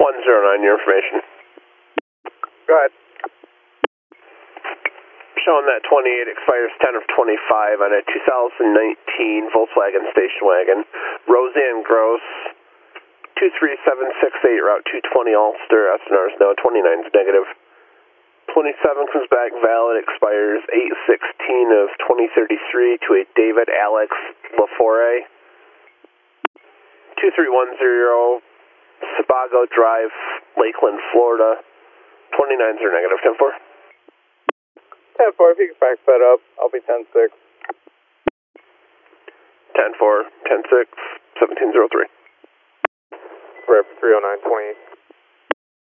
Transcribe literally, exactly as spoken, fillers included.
one zero nine, your information. Go ahead. Showing that twenty-eight expires ten of twenty-five on a two thousand nineteen Volkswagen station wagon. Roseanne Gross, two three seven six eight, Route two twenty Ulster, S N R's no, twenty-nine is negative. twenty-seven comes back valid, expires eight sixteen of twenty thirty-three to a David Alex LaForest. two three one zero, Sebago Drive, Lakeland, Florida. twenty-nines are negative, ten four. ten four, if you can fax that up, I'll be ten six. ten four, ten six, seventeen zero three. Rep three oh nine twenty-eight.